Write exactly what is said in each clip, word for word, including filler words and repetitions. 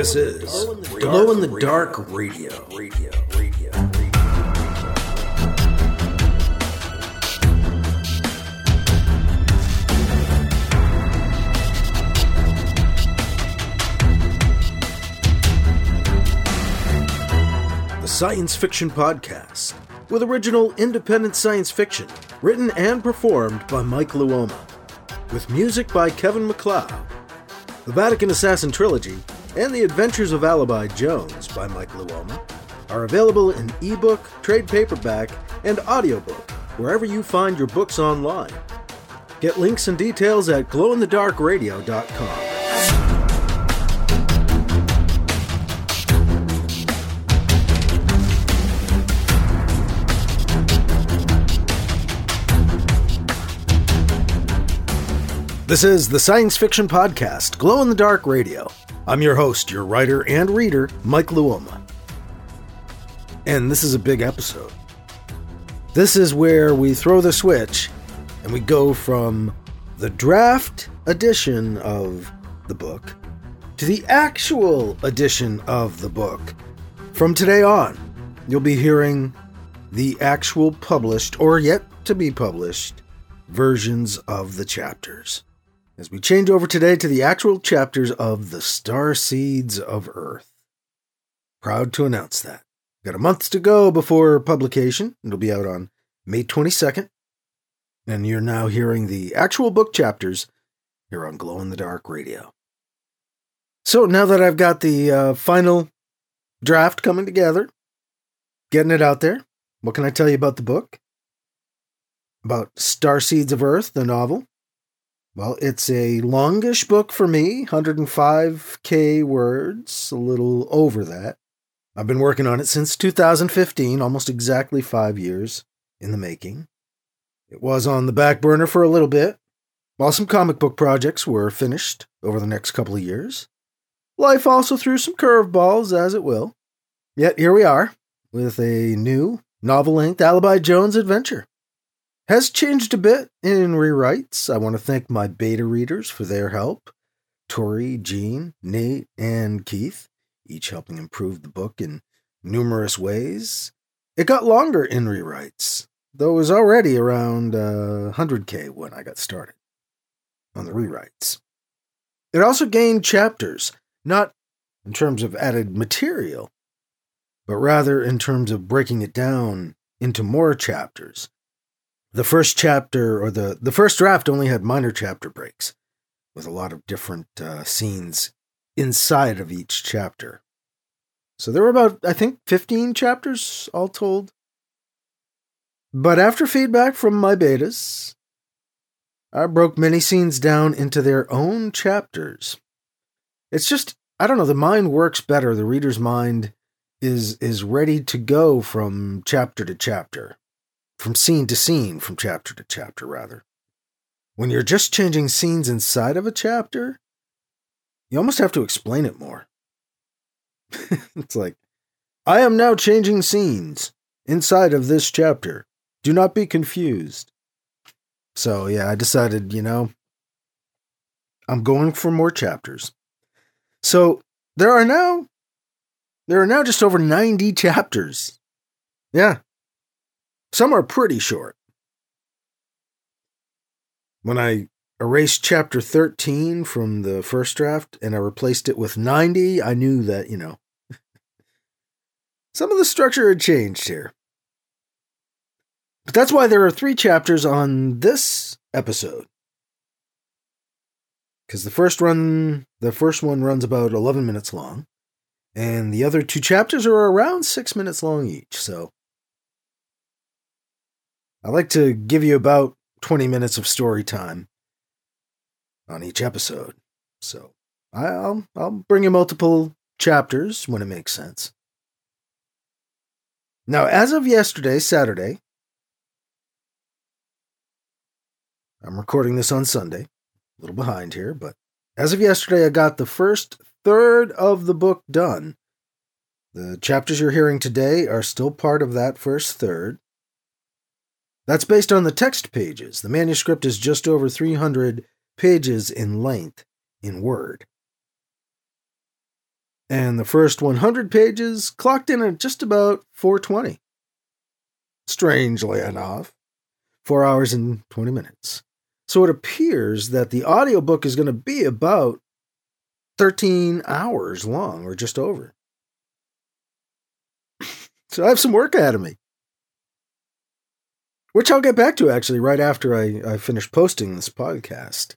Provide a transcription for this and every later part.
This is Glow in the Dark Radio. Radio, radio, radio. The Science Fiction Podcast, with original independent science fiction, written and performed by Mike Luoma, with music by Kevin MacLeod. The Vatican Assassin Trilogy and The Adventures of Alibi Jones by Mike Luoma are available in ebook, trade paperback, and audiobook wherever you find your books online. Get links and details at glow in the dark radio dot com. This is the Science Fiction Podcast, Glow in the Dark Radio. I'm your host, your writer and reader, Mike Luoma. And this is a big episode. This is where we throw the switch and we go from the draft edition of the book to the actual edition of the book. From today on, you'll be hearing the actual published, or yet to be published, versions of the chapters, as we change over today to the actual chapters of The Starseeds of Earth. Proud to announce that. Got a month to go before publication. It'll be out on May twenty-second. And you're now hearing the actual book chapters here on Glow in the Dark Radio. So now that I've got the uh, final draft coming together, getting it out there, what can I tell you about the book? About Starseeds of Earth, the novel? Well, it's a longish book for me, one hundred five K words, a little over that. I've been working on it since two thousand fifteen, almost exactly five years in the making. It was on the back burner for a little bit, while some comic book projects were finished over the next couple of years. Life also threw some curveballs, as it will. Yet here we are, with a new, novel-length Alibi Jones adventure. Has changed a bit in rewrites. I want to thank my beta readers for their help. Tori, Gene, Nate, and Keith, each helping improve the book in numerous ways. It got longer in rewrites, though it was already around uh, one hundred K when I got started on the rewrites. It also gained chapters, not in terms of added material, but rather in terms of breaking it down into more chapters. The first chapter, or the, the first draft only had minor chapter breaks, with a lot of different uh, scenes inside of each chapter. So there were about, I think, fifteen chapters all told. But after feedback from my betas, I broke many scenes down into their own chapters. It's just, I don't know, the mind works better. The reader's mind is is ready to go from chapter to chapter. From scene to scene, from chapter to chapter, rather. When you're just changing scenes inside of a chapter, you almost have to explain it more. It's like, I am now changing scenes inside of this chapter. Do not be confused. So, yeah, I decided, you know, I'm going for more chapters. So, there are now, there are now just over ninety chapters. Yeah. Some are pretty short. When I erased chapter thirteen from the first draft and I replaced it with ninety, I knew that, you know, some of the structure had changed here. But that's why there are three chapters on this episode. Because the first run, the first one runs about eleven minutes long, and the other two chapters are around six minutes long each, so I like to give you about twenty minutes of story time on each episode. So I'll, I'll bring you multiple chapters when it makes sense. Now, as of yesterday, Saturday, I'm recording this on Sunday, a little behind here, but as of yesterday, I got the first third of the book done. The chapters you're hearing today are still part of that first third. That's based on the text pages. The manuscript is just over three hundred pages in length in Word. And the first one hundred pages clocked in at just about four twenty. Strangely enough, four hours and twenty minutes. So it appears that the audiobook is going to be about thirteen hours long, or just over. So I have some work ahead of me, which I'll get back to actually right after I, I finish posting this podcast.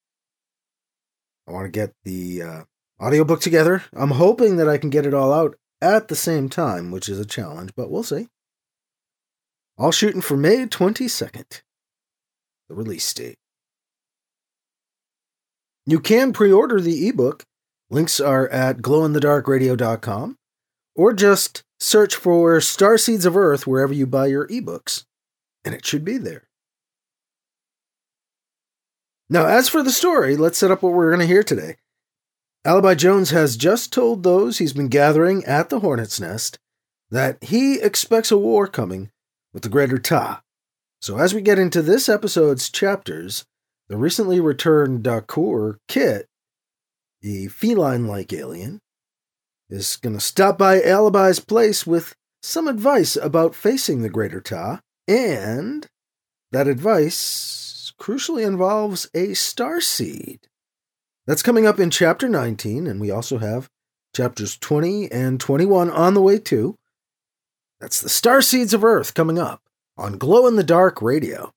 I want to get the uh, audiobook together. I'm hoping that I can get it all out at the same time, which is a challenge, but we'll see. All shooting for May twenty-second, the release date. You can pre-order the ebook. Links are at glow in the dark radio dot com, or just search for Starseeds of Earth wherever you buy your ebooks, and it should be there. Now, as for the story, let's set up what we're going to hear today. Alibi Jones has just told those he's been gathering at the Hornet's Nest that he expects a war coming with the Greater Ta. So as we get into this episode's chapters, the recently returned Dakur, Kit, the feline-like alien, is going to stop by Alibi's place with some advice about facing the Greater Ta, and that advice crucially involves a starseed. That's coming up in Chapter nineteen, and we also have Chapters twenty and twenty-one on the way too. That's the Starseeds of Earth coming up on Glow in the Dark Radio.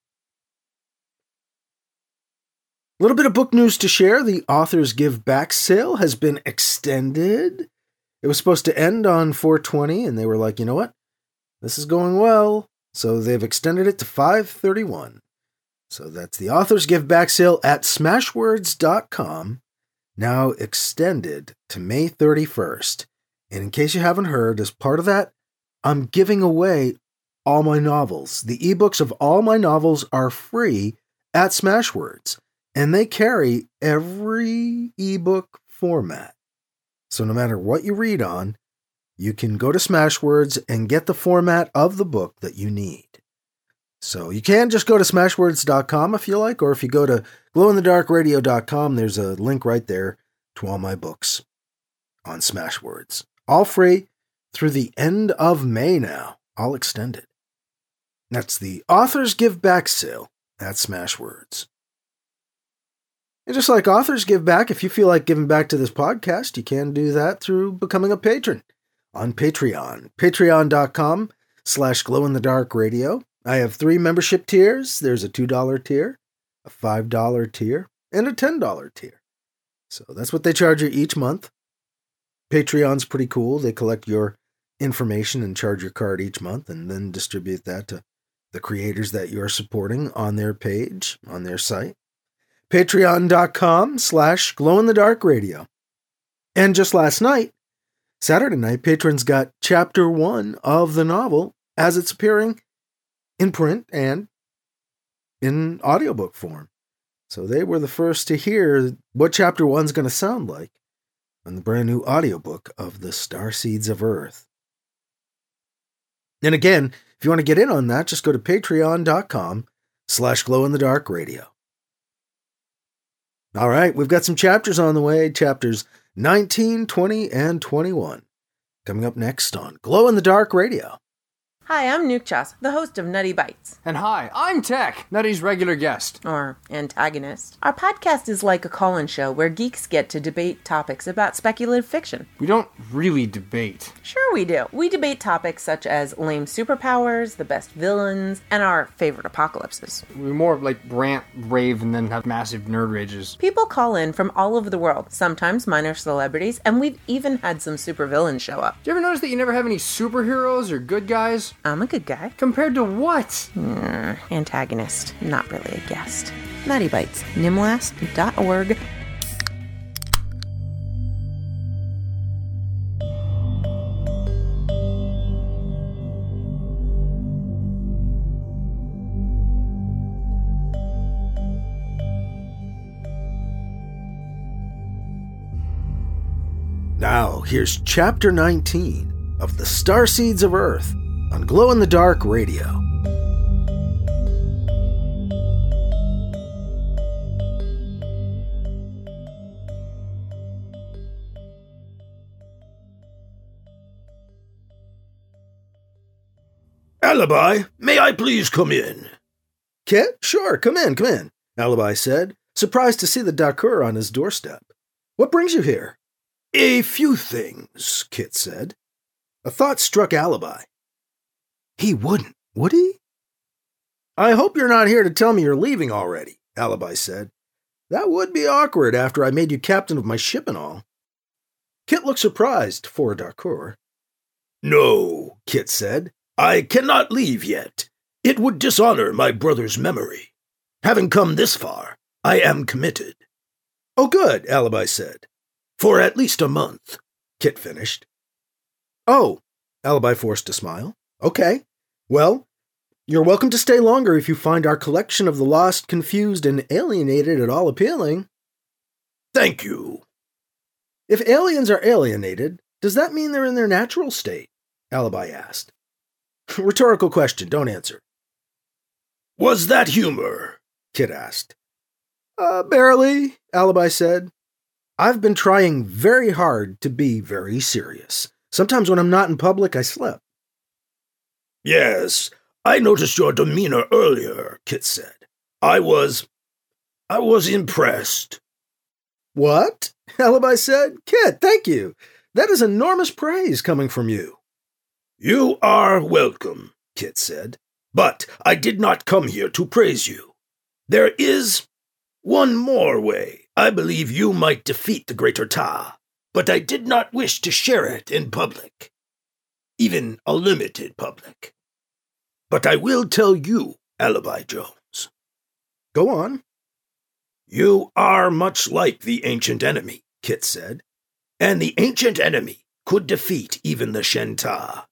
A little bit of book news to share. The Authors Give Back sale has been extended. It was supposed to end on four twenty, and they were like, you know what? This is going well. So they've extended it to five thirty-one. So that's the Authors Give Back sale at smashwords dot com, now extended to May thirty-first. And in case you haven't heard, as part of that, I'm giving away all my novels. The ebooks of all my novels are free at Smashwords, and they carry every ebook format. So no matter what you read on, you can go to Smashwords and get the format of the book that you need. So you can just go to smashwords dot com if you like, or if you go to glow in the dark radio dot com, there's a link right there to all my books on Smashwords. All free through the end of May now. I'll extend it. That's the Authors Give Back sale at Smashwords. And just like Authors Give Back, if you feel like giving back to this podcast, you can do that through becoming a patron on Patreon. Patreon dot com slash glow in the dark radio. I have three membership tiers. There's a two dollar tier, a five dollar tier, and a ten dollar tier. So that's what they charge you each month. Patreon's pretty cool. They collect your information and charge your card each month and then distribute that to the creators that you're supporting on their page, on their site. Patreon dot com slash glow in the dark radio. And just last night, Saturday night, patrons got chapter one of the novel as it's appearing in print and in audiobook form. So they were the first to hear what chapter one's going to sound like on the brand new audiobook of The Starseeds of Earth. And again, if you want to get in on that, just go to patreon dot com slash glow in the dark radio. All right, we've got some chapters on the way, chapters nineteen, twenty, and twenty-one. Coming up next on Glow in the Dark Radio. Hi, I'm Nuke Chas, the host of Nutty Bites. And hi, I'm Tech, Nutty's regular guest. Or antagonist. Our podcast is like a call-in show where geeks get to debate topics about speculative fiction. We don't really debate. Sure we do. We debate topics such as lame superpowers, the best villains, and our favorite apocalypses. We more like rant, rave, and then have massive nerd rages. People call in from all over the world, sometimes minor celebrities, and we've even had some supervillains show up. Do you ever notice that you never have any superheroes or good guys? I'm a good guy. Compared to what? Mm, antagonist. Not really a guest. Nutty Bites. nimlast dot org. Now, here's Chapter nineteen of The Starseeds of Earth on Glow in the Dark Radio. Alibi, may I please come in? Kit, sure, come in, come in, Alibi said, surprised to see the Dakur on his doorstep. What brings you here? A few things, Kit said. A thought struck Alibi. He wouldn't, would he? I hope you're not here to tell me you're leaving already, Alibi said. That would be awkward after I made you captain of my ship and all. Kit looked surprised for a Dakur. No, Kit said. I cannot leave yet. It would dishonor my brother's memory. Having come this far, I am committed. Oh, good, Alibi said. For at least a month, Kit finished. Oh, Alibi forced a smile. Okay. Well, you're welcome to stay longer if you find our collection of the lost, confused, and alienated at all appealing. Thank you. If aliens are alienated, does that mean they're in their natural state? Alibi asked. Rhetorical question, don't answer. Was that humor? Kit asked. Uh, barely, Alibi said. I've been trying very hard to be very serious. Sometimes when I'm not in public, I slip. Yes, I noticed your demeanor earlier, Kit said. I was... I was impressed. What? Alibi said. Kit, thank you. That is enormous praise coming from you. You are welcome, Kit said. But I did not come here to praise you. There is one more way I believe you might defeat the Greater Ta, but I did not wish to share it in public, even a limited public. But I will tell you, Alibi Jones. Go on. You are much like the ancient enemy, Kit said, and the ancient enemy could defeat even the Shen Ta.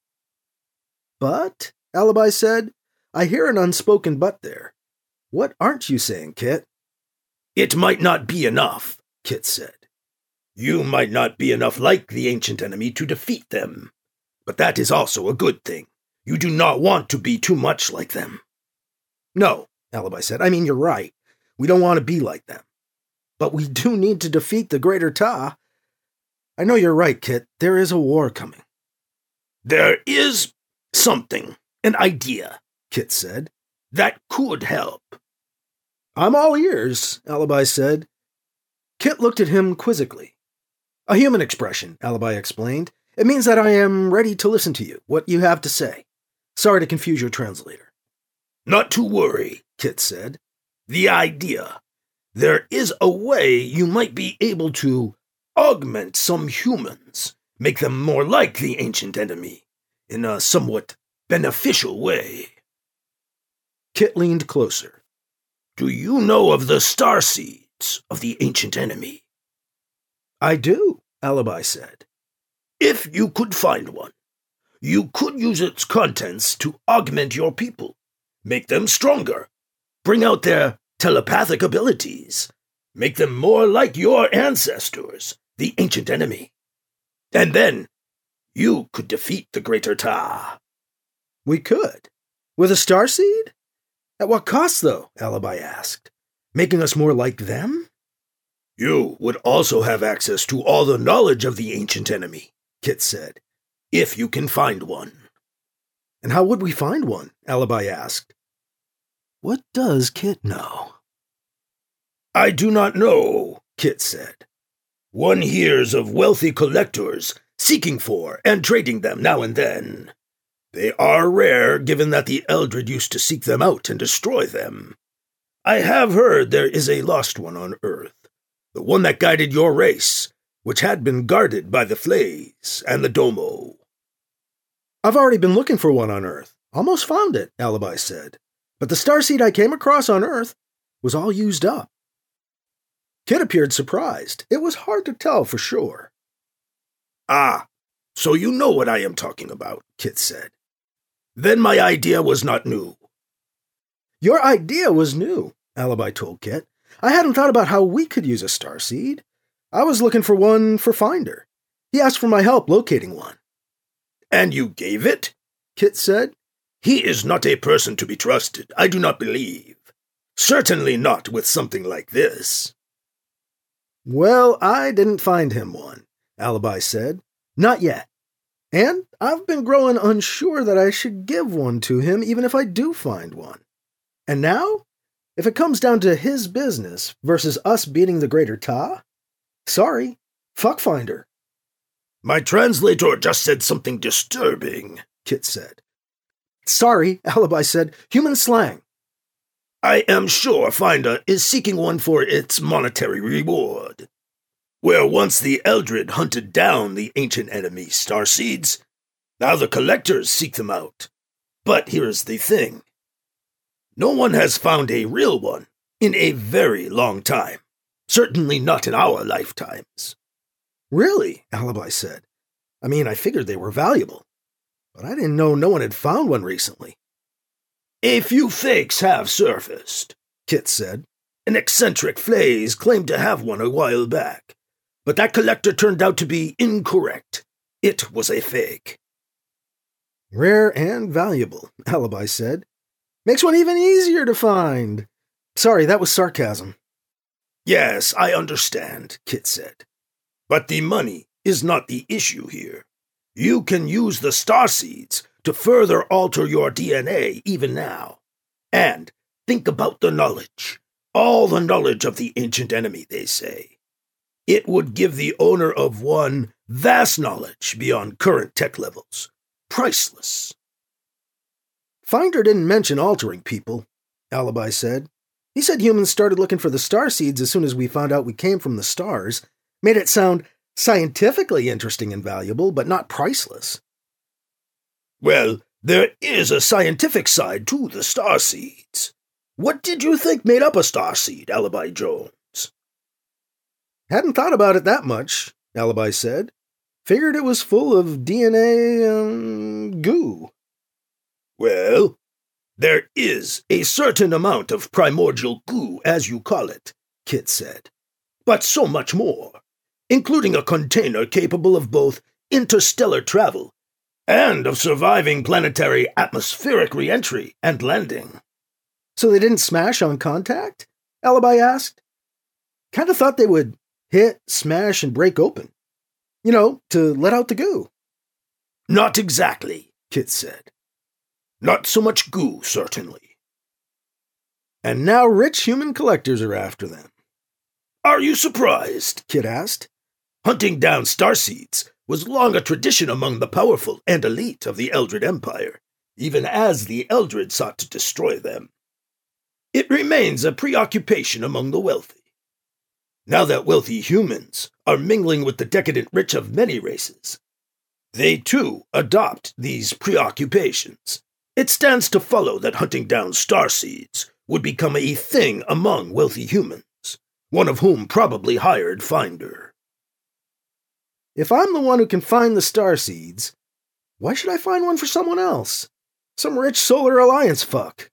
But, Alibi said, I hear an unspoken but there. What aren't you saying, Kit? It might not be enough, Kit said. You might not be enough like the ancient enemy to defeat them. But that is also a good thing. You do not want to be too much like them. No, Alibi said. I mean, you're right. We don't want to be like them. But we do need to defeat the Greater Ta. I know you're right, Kit. There is a war coming. There is something, an idea, Kit said, that could help. I'm all ears, Alibi said. Kit looked at him quizzically. A human expression, Alibi explained. It means that I am ready to listen to you, what you have to say. Sorry to confuse your translator. Not to worry, Kit said. The idea. There is a way you might be able to augment some humans, make them more like the ancient enemy, in a somewhat beneficial way. Kit leaned closer. Do you know of the starseeds of the ancient enemy? I do, Alibi said. If you could find one, you could use its contents to augment your people, make them stronger, bring out their telepathic abilities, make them more like your ancestors, the ancient enemy. And then you could defeat the Greater Ta. We could? With a starseed? At what cost, though? Alibi asked. Making us more like them? You would also have access to all the knowledge of the ancient enemy, Kit said, if you can find one. And how would we find one? Alibi asked. What does Kit know? I do not know, Kit said. One hears of wealthy collectors seeking for and trading them now and then. They are rare, given that the Eldred used to seek them out and destroy them. I have heard there is a lost one on Earth, the one that guided your race, which had been guarded by the Flays and the Domo. I've already been looking for one on Earth. Almost found it, Alibi said. But the starseed I came across on Earth was all used up. Kit appeared surprised. It was hard to tell for sure. Ah, so you know what I am talking about, Kit said. Then my idea was not new. Your idea was new, Alibi told Kit. I hadn't thought about how we could use a starseed. I was looking for one for Finder. He asked for my help locating one. And you gave it? Kit said. He is not a person to be trusted, I do not believe. Certainly not with something like this. Well, I didn't find him one, Alibi said. Not yet. And I've been growing unsure that I should give one to him even if I do find one. And now, if it comes down to his business versus us beating the Greater Ta, sorry, fuck Finder. My translator just said something disturbing, Kit said. Sorry, Alibi said. Human slang. I am sure Finder is seeking one for its monetary reward. Where once the Eldred hunted down the ancient enemy starseeds, now the collectors seek them out. But here's the thing. No one has found a real one in a very long time. Certainly not in our lifetimes. Really? Alibi said. I mean, I figured they were valuable. But I didn't know no one had found one recently. A few fakes have surfaced, Kit said. An eccentric Flays claimed to have one a while back. But that collector turned out to be incorrect. It was a fake. Rare and valuable, Alibi said. Makes one even easier to find. Sorry, that was sarcasm. Yes, I understand, Kit said. But the money is not the issue here. You can use the starseeds to further alter your D N A even now. And think about the knowledge. All the knowledge of the ancient enemy, they say. It would give the owner of one vast knowledge beyond current tech levels. Priceless. Finder didn't mention altering people, Alibi said. He said humans started looking for the starseeds as soon as we found out we came from the stars. Made it sound scientifically interesting and valuable, but not priceless. Well, there is a scientific side to the starseeds. What did you think made up a starseed, Alibi Jones? Hadn't thought about it that much, Alibi said. Figured it was full of D N A, um, goo. Well, there is a certain amount of primordial goo, as you call it, Kit said. But so much more, including a container capable of both interstellar travel and of surviving planetary atmospheric re-entry and landing. So they didn't smash on contact? Alibi asked. Kind of thought they would hit, smash, and break open. You know, to let out the goo. Not exactly, Kit said. Not so much goo, certainly. And now rich human collectors are after them. Are you surprised? Kit asked. Hunting down starseeds was long a tradition among the powerful and elite of the Eldred Empire, even as the Eldred sought to destroy them. It remains a preoccupation among the wealthy. Now that wealthy humans are mingling with the decadent rich of many races, they too adopt these preoccupations. It stands to follow that hunting down starseeds would become a thing among wealthy humans, one of whom probably hired Finder. If I'm the one who can find the starseeds, why should I find one for someone else? Some rich Solar Alliance fuck.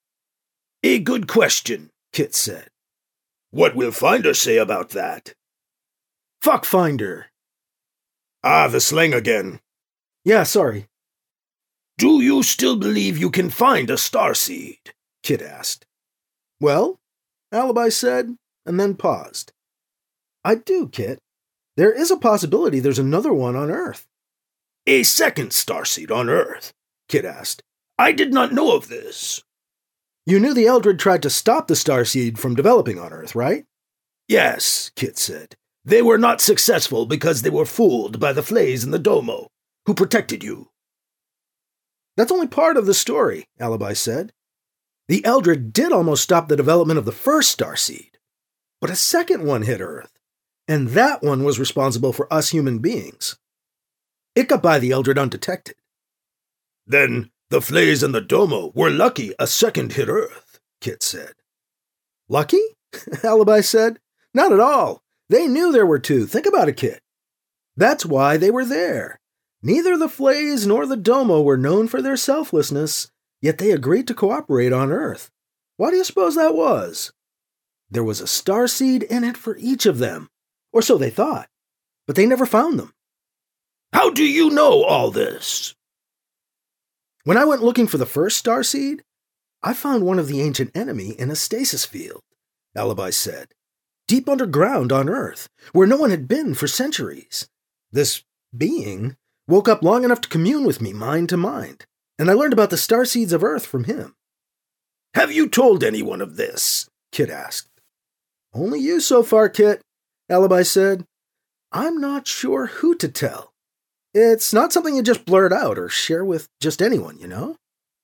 A good question, Kit said. What will Finder say about that? Fuck Finder. Ah, the slang again. Yeah, sorry. Do you still believe you can find a starseed? Kit asked. Well, Alibi said, and then paused. I do, Kit. There is a possibility there's another one on Earth. A second starseed on Earth? Kit asked. I did not know of this. You knew the Eldred tried to stop the starseed from developing on Earth, right? Yes, Kit said. They were not successful because they were fooled by the Flays and the Domo, who protected you. That's only part of the story, Alibi said. The Eldred did almost stop the development of the first starseed, but a second one hit Earth, and that one was responsible for us human beings. It got by the Eldred undetected. Then the Flays and the Domo were lucky a second hit Earth, Kit said. Lucky? Alibi said. Not at all. They knew there were two. Think about it, Kit. That's why they were there. Neither the Flays nor the Domo were known for their selflessness, yet they agreed to cooperate on Earth. Why do you suppose that was? There was a starseed in it for each of them, or so they thought, but they never found them. How do you know all this? When I went looking for the first starseed, I found one of the ancient enemy in a stasis field, Alibi said, deep underground on Earth, where no one had been for centuries. This being woke up long enough to commune with me mind to mind, and I learned about the starseeds of Earth from him. Have you told anyone of this? Kit asked. Only you so far, Kit, Alibi said. I'm not sure who to tell. It's not something you just blurt out or share with just anyone, you know?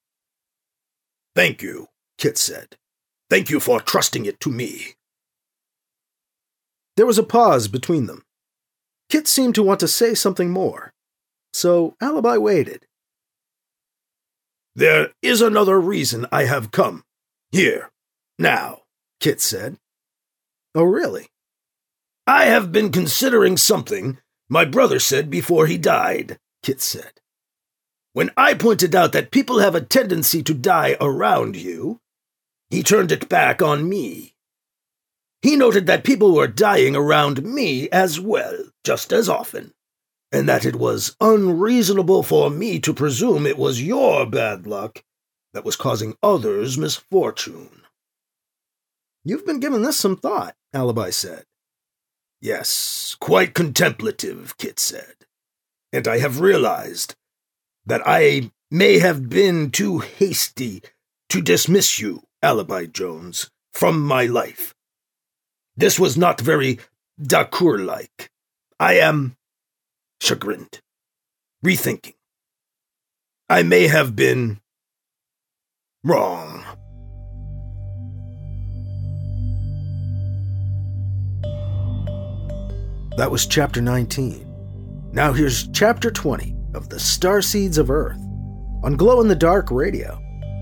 Thank you, Kit said. Thank you for trusting it to me. There was a pause between them. Kit seemed to want to say something more, so Alibi waited. There is another reason I have come. Here, now, Kit said. Oh, really? I have been considering something my brother said before he died, Kit said. When I pointed out that people have a tendency to die around you, he turned it back on me. He noted that people were dying around me as well, just as often, and that it was unreasonable for me to presume it was your bad luck that was causing others misfortune. You've been giving this some thought, Alibi said. Yes, quite contemplative, Kit said. And I have realized that I may have been too hasty to dismiss you, Alibi Jones, from my life. This was not very Dacour-like. I am chagrined, rethinking. I may have been wrong. That was Chapter nineteen. Now here's Chapter twenty of The Starseeds of Earth on Glow in the Dark Radio.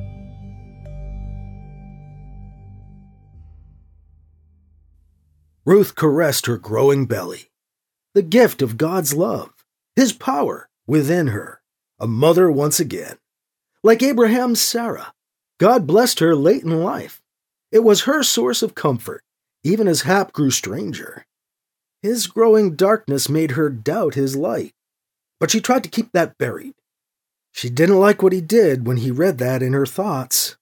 Ruth caressed her growing belly, the gift of God's love, His power within her, a mother once again. Like Abraham's Sarah, God blessed her late in life. It was her source of comfort, even as Hap grew stranger. His growing darkness made her doubt his light, but she tried to keep that buried. She didn't like what he did when he read that in her thoughts.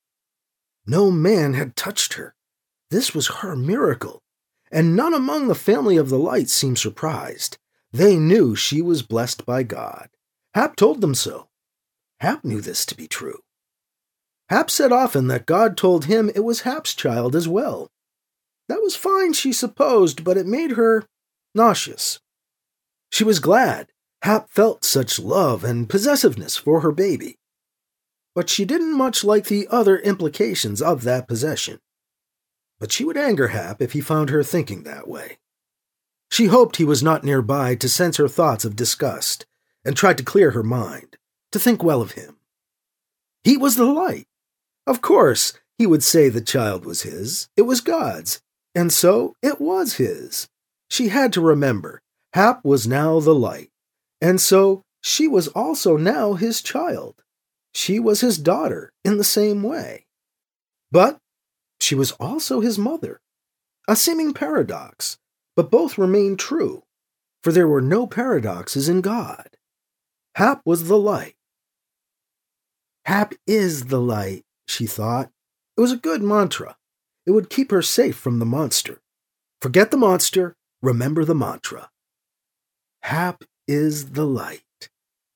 No man had touched her. This was her miracle, and none among the family of the light seemed surprised. They knew she was blessed by God. Hap told them so. Hap knew this to be true. Hap said often that God told him it was Hap's child as well. That was fine, she supposed, but it made her nauseous. She was glad Hap felt such love and possessiveness for her baby, but she didn't much like the other implications of that possession. But she would anger Hap if he found her thinking that way. She hoped he was not nearby to sense her thoughts of disgust and tried to clear her mind, to think well of him. He was the light. Of course, he would say the child was his. It was God's. And so it was his. She had to remember, Hap was now the light, and so she was also now his child. She was his daughter in the same way. But she was also his mother. A seeming paradox, but both remained true, for there were no paradoxes in God. Hap was the light. Hap is the light, she thought. It was a good mantra. It would keep her safe from the monster. Forget the monster, remember the mantra. Hap is the light.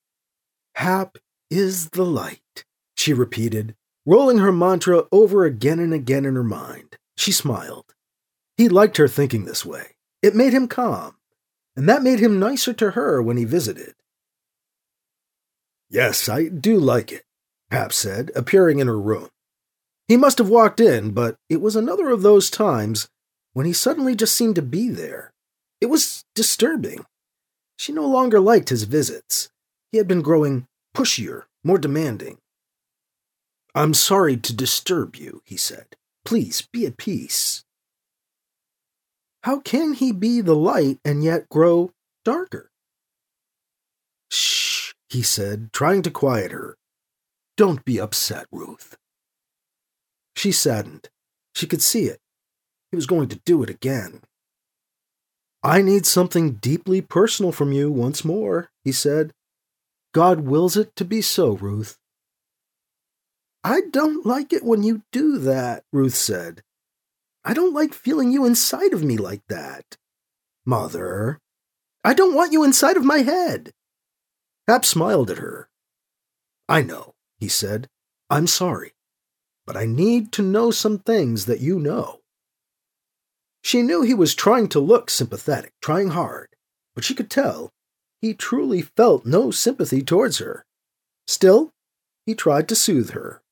Hap is the light, she repeated, rolling her mantra over again and again in her mind. She smiled. He liked her thinking this way. It made him calm, and that made him nicer to her when he visited. Yes, I do like it, Hap said, appearing in her room. He must have walked in, but it was another of those times when he suddenly just seemed to be there. It was disturbing. She no longer liked his visits. He had been growing pushier, more demanding. I'm sorry to disturb you, he said. Please be at peace. How can he be the light and yet grow darker? Shh, he said, trying to quiet her. Don't be upset, Ruth. She saddened. She could see it. He was going to do it again. I need something deeply personal from you once more, he said. God wills it to be so, Ruth. I don't like it when you do that, Ruth said. I don't like feeling you inside of me like that. Mother, I don't want you inside of my head. Hap smiled at her. "I know," he said. "I'm sorry. But I need to know some things that you know." She knew he was trying to look sympathetic, trying hard, but she could tell he truly felt no sympathy towards her. Still, he tried to soothe her.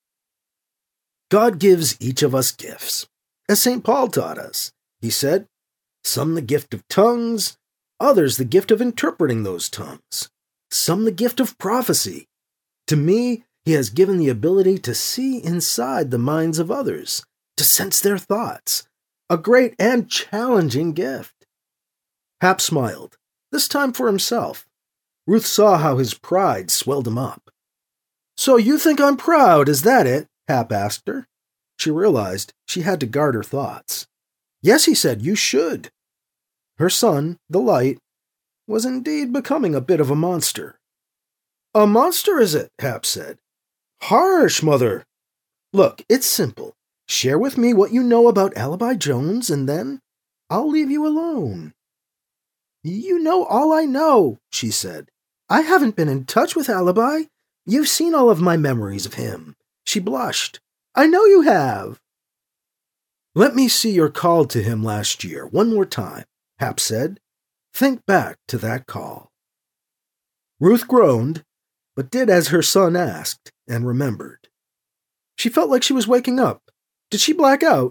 God gives each of us gifts, as Saint Paul taught us. He said, some the gift of tongues, others the gift of interpreting those tongues, some the gift of prophecy. To me, he has given the ability to see inside the minds of others, to sense their thoughts, a great and challenging gift. Hap smiled, this time for himself. Ruth saw how his pride swelled him up. "So you think I'm proud, is that it?" Hap asked her. She realized she had to guard her thoughts. "Yes," he said, "you should." Her son, the light, was indeed becoming a bit of a monster. "A monster, is it?" Hap said. "Harsh, Mother." "Look, it's simple. Share with me what you know about Alibi Jones, and then I'll leave you alone." "You know all I know," she said. "I haven't been in touch with Alibi. You've seen all of my memories of him." She blushed. "I know you have." "Let me see your call to him last year one more time," Hap said. "Think back to that call." Ruth groaned, but did as her son asked and remembered. She felt like she was waking up. Did she black out?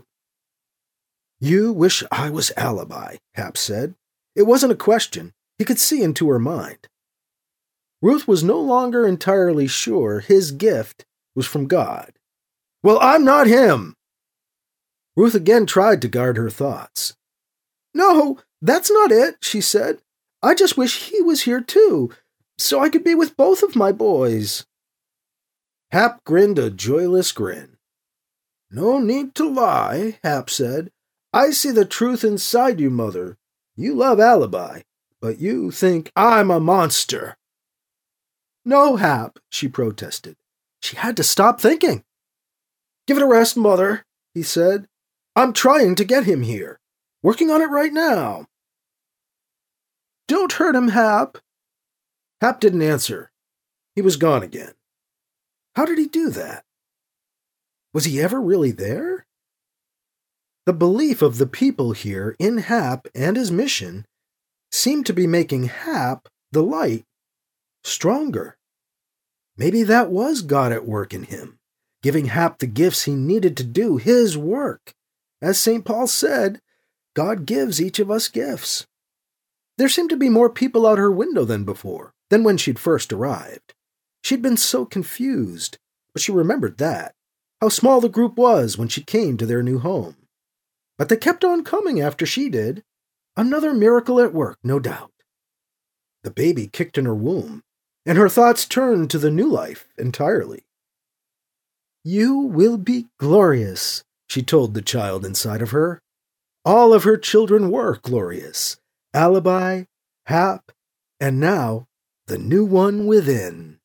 "You wish I was Alibi," Hap said. It wasn't a question. He could see into her mind. Ruth was no longer entirely sure his gift was from God. "Well, I'm not him." Ruth again tried to guard her thoughts. "No, that's not it," she said. "I just wish he was here too, so I could be with both of my boys." Hap grinned a joyless grin. "No need to lie," Hap said. "I see the truth inside you, Mother. You love Alibi, but you think I'm a monster." "No, Hap," she protested. She had to stop thinking. "Give it a rest, Mother," he said. "I'm trying to get him here. Working on it right now." "Don't hurt him, Hap." Hap didn't answer. He was gone again. How did he do that? Was he ever really there? The belief of the people here in Hap and his mission seemed to be making Hap, the light, stronger. Maybe that was God at work in him, giving Hap the gifts he needed to do his work. As Saint Paul said, God gives each of us gifts. There seemed to be more people out her window than before, than when she'd first arrived. She'd been so confused, but she remembered that, how small the group was when she came to their new home. But they kept on coming after she did. Another miracle at work, no doubt. The baby kicked in her womb, and her thoughts turned to the new life entirely. "You will be glorious," she told the child inside of her. All of her children were glorious. Alibi, Hap, and now the new one within.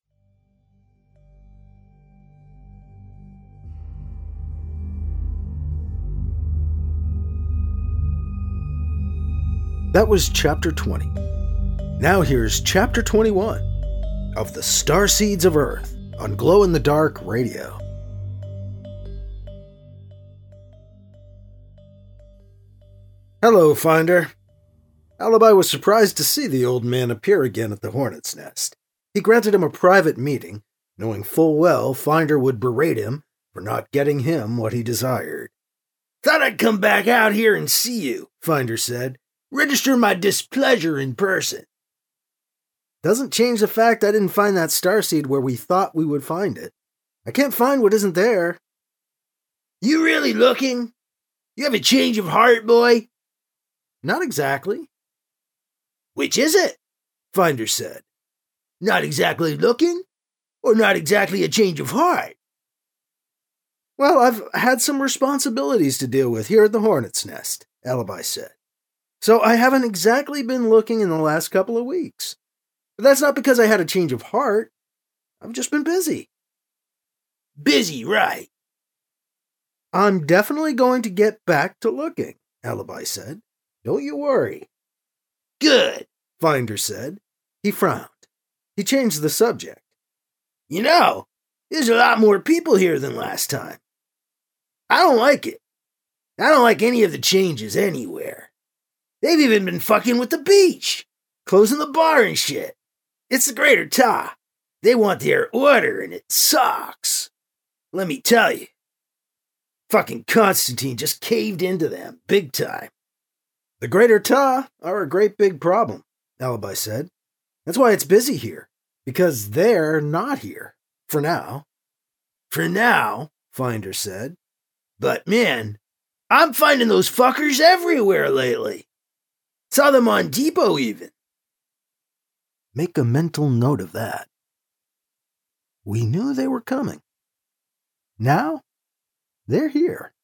That was Chapter twenty. Now here's Chapter twenty-one of The Starseeds of Earth on Glow in the Dark Radio. "Hello, Finder." Alibi was surprised to see the old man appear again at the Hornet's Nest. He granted him a private meeting, knowing full well Finder would berate him for not getting him what he desired. "Thought I'd come back out here and see you," Finder said. "Register my displeasure in person." "Doesn't change the fact I didn't find that starseed where we thought we would find it. I can't find what isn't there." "You really looking? You have a change of heart, boy?" "Not exactly." "Which is it?" Finder said. "Not exactly looking, or not exactly a change of heart?" "Well, I've had some responsibilities to deal with here at the Hornet's Nest," Alibi said. "So I haven't exactly been looking in the last couple of weeks. But that's not because I had a change of heart. I've just been busy." "Busy, right." "I'm definitely going to get back to looking," Alibi said. "Don't you worry." "Good," Finder said. He frowned. He changed the subject. You know, there's a lot more people here than last time. I don't like it. I don't like any of the changes anywhere. They've even been fucking with the beach, closing the bar and shit. It's the Greater Ta. They want their order and it sucks. Let me tell you. Fucking Constantine just caved into them, big time. The Greater Ta are a great big problem, Alibi said. That's why it's busy here, because they're not here, for now. For now, Finder said. But man, I'm finding those fuckers everywhere lately. Saw them on Depot even. Make a mental note of that. We knew they were coming. Now, they're here.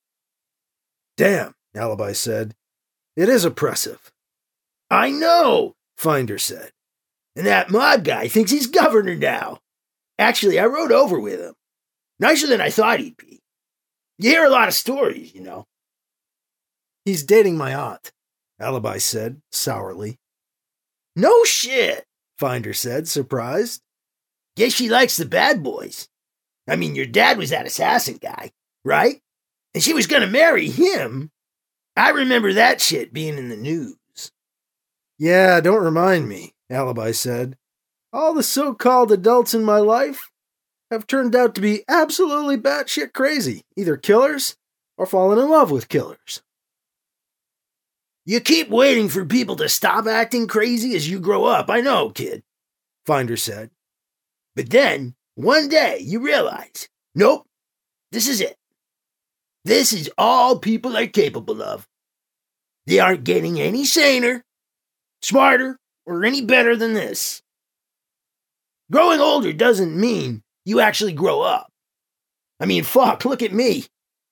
Damn, Alibi said. It is oppressive. I know, Finder said. And that mob guy thinks he's governor now. Actually, I rode over with him. Nicer than I thought he'd be. You hear a lot of stories, you know. He's dating my aunt, Alibi said, sourly. No shit, Finder said, surprised. Guess she likes the bad boys. I mean, your dad was that assassin guy, right? And she was gonna marry him. I remember that shit being in the news. Yeah, don't remind me, Alibi said. All the so-called adults in my life have turned out to be absolutely batshit crazy, either killers or fallen in love with killers. You keep waiting for people to stop acting crazy as you grow up, I know, kid, Finder said. But then, one day, you realize, nope, this is it. This is all people are capable of. They aren't getting any saner, smarter, or any better than this. Growing older doesn't mean you actually grow up. I mean, fuck, look at me.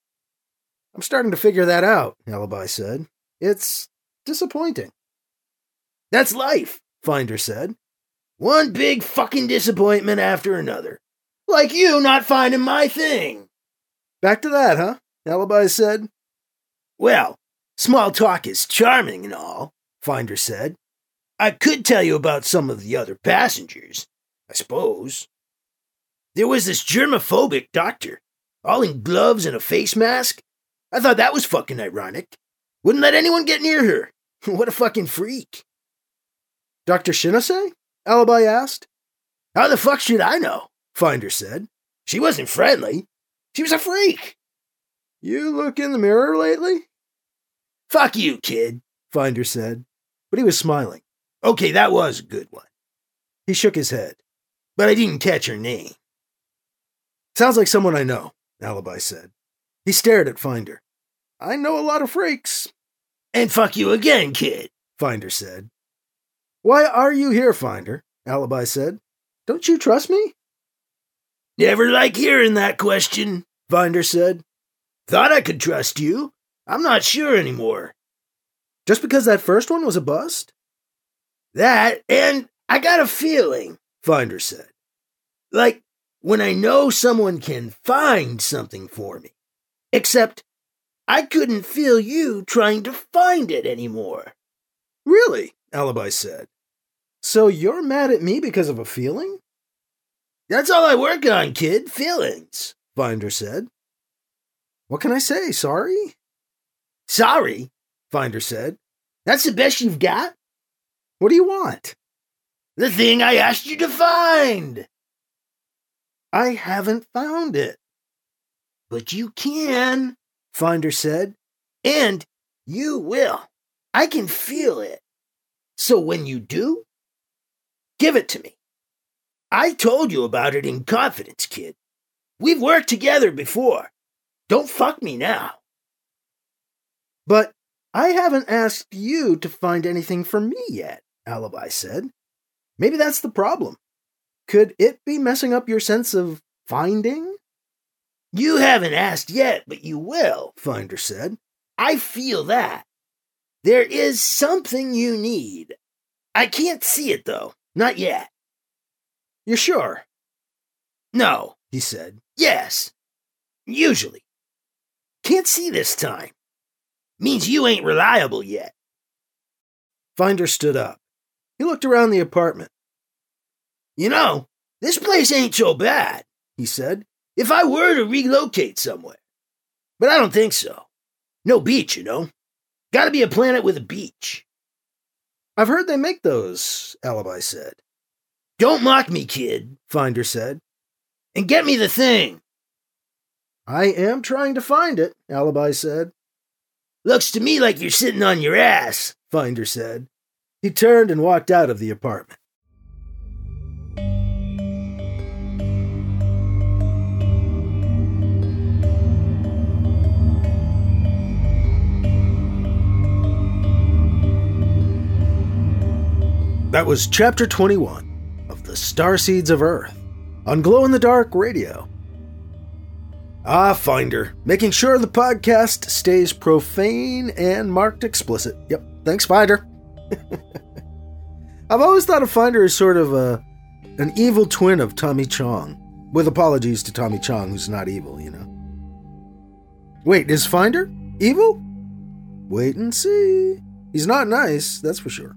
I'm starting to figure that out, Alibi said. It's disappointing. That's life, Finder said. One big fucking disappointment after another. Like you not finding my thing. Back to that, huh? Alibi said. Well, small talk is charming and all, Finder said. I could tell you about some of the other passengers, I suppose. There was this germophobic doctor, all in gloves and a face mask. I thought that was fucking ironic. Wouldn't let anyone get near her. What a fucking freak. Doctor Shinase? Alibi asked. How the fuck should I know? Finder said. She wasn't friendly. She was a freak. You look in the mirror lately? Fuck you, kid, Finder said. But he was smiling. Okay, that was a good one. He shook his head. But I didn't catch her name. Sounds like someone I know, Alibi said. He stared at Finder. I know a lot of freaks. And fuck you again, kid, Finder said. Why are you here, Finder? Alibi said. Don't you trust me? Never like hearing that question, Finder said. Thought I could trust you. I'm not sure anymore. Just because that first one was a bust? That, and I got a feeling, Finder said. Like when I know someone can find something for me. Except I couldn't feel you trying to find it anymore. Really? Alibi said. So you're mad at me because of a feeling? That's all I work on, kid. Feelings, Finder said. What can I say? Sorry? Sorry, Finder said. That's the best you've got? What do you want? The thing I asked you to find. I haven't found it. But you can, Finder said. And you will. I can feel it. So when you do, give it to me. I told you about it in confidence, kid. We've worked together before. Don't fuck me now. But I haven't asked you to find anything for me yet, Alibi said. Maybe that's the problem. Could it be messing up your sense of finding? You haven't asked yet, but you will, Finder said. I feel that. There is something you need. I can't see it, though. Not yet. You're sure? No, he said. Yes. Usually. Can't see this time. Means you ain't reliable yet. Finder stood up. He looked around the apartment. You know, this place ain't so bad, he said, if I were to relocate somewhere. But I don't think so. No beach, you know. Gotta be a planet with a beach. I've heard they make those, Alibi said. Don't mock me, kid, Finder said. And get me the thing. I am trying to find it, Alibi said. Looks to me like you're sitting on your ass, Finder said. He turned and walked out of the apartment. That was Chapter twenty-one of The Starseeds of Earth on Glow in the Dark Radio. Ah, Finder, making sure the podcast stays profane and marked explicit. Yep, thanks, Finder. I've always thought of Finder as sort of a, an evil twin of Tommy Chong. With apologies to Tommy Chong, who's not evil, you know. Wait, is Finder evil? Wait and see. He's not nice, that's for sure.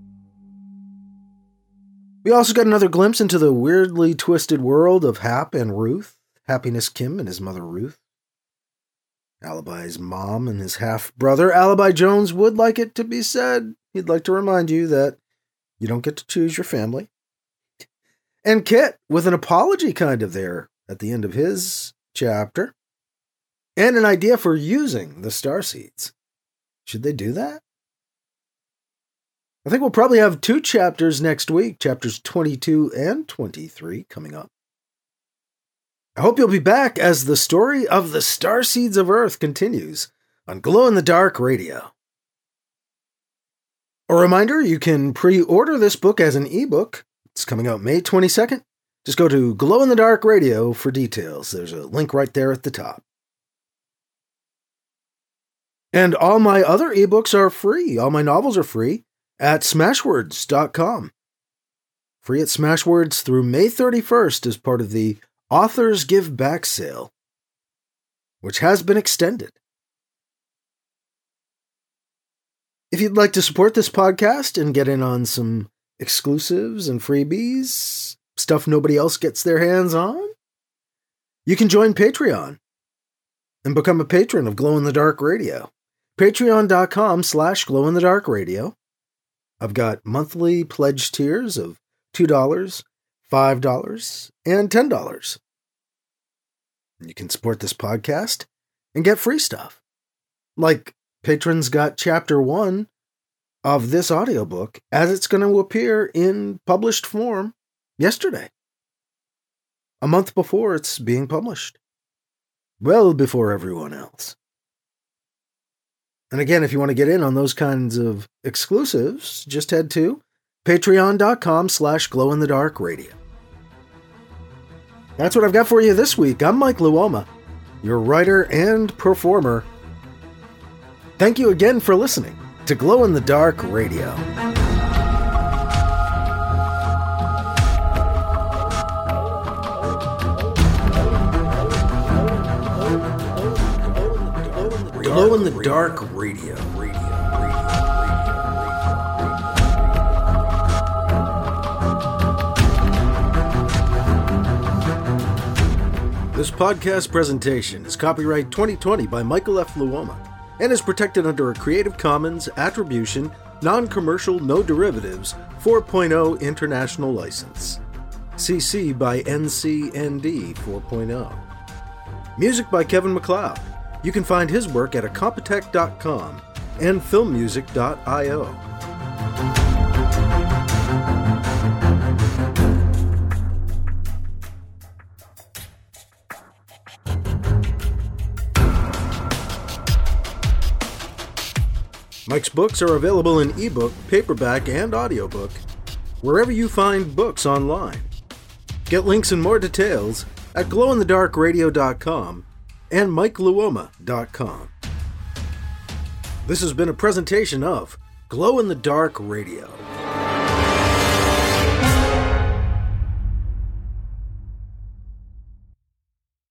We also got another glimpse into the weirdly twisted world of Hap and Ruth. Happiness Kim and his mother Ruth. Alibi's mom and his half-brother. Alibi Jones would like it to be said. He'd like to remind you that you don't get to choose your family. And Kit, with an apology kind of there at the end of his chapter. And an idea for using the starseeds. Should they do that? I think we'll probably have two chapters next week, chapters twenty-two and twenty-three coming up. I hope you'll be back as the story of the Starseeds of Earth continues on Glow in the Dark Radio. A reminder, you can pre-order this book as an ebook. It's coming out May twenty-second. Just go to Glow in the Dark Radio for details. There's a link right there at the top. And all my other ebooks are free. All my novels are free at smashwords dot com. Free at Smashwords through May thirty-first as part of the Authors Give Back sale, which has been extended. If you'd like to support this podcast and get in on some exclusives and freebies, stuff nobody else gets their hands on, you can join Patreon and become a patron of Glow in the Dark Radio. Patreon.com slash Glow in the Dark Radio. I've got monthly pledge tiers of two dollars, five dollars, and ten dollars. You can support this podcast and get free stuff. Like, patrons got chapter one of this audiobook as it's going to appear in published form yesterday. A month before it's being published. Well before everyone else. And again, if you want to get in on those kinds of exclusives, just head to patreon.com slash glow in the dark radio. That's what I've got for you this week. I'm Mike Luoma, your writer and performer. Thank you again for listening to Glow in the Dark Radio. Glow in the Dark Radio. Radio. This podcast presentation is copyright twenty twenty by Michael F. Luoma and is protected under a Creative Commons Attribution, Non-Commercial, No Derivatives four point oh International License. C C by N C N D four point oh. Music by Kevin MacLeod. You can find his work at incompetech dot com and film music dot io. Mike's books are available in ebook, paperback, and audiobook, wherever you find books online. Get links and more details at glow in the dark radio dot com and mike luoma dot com. This has been a presentation of Glow in the Dark Radio.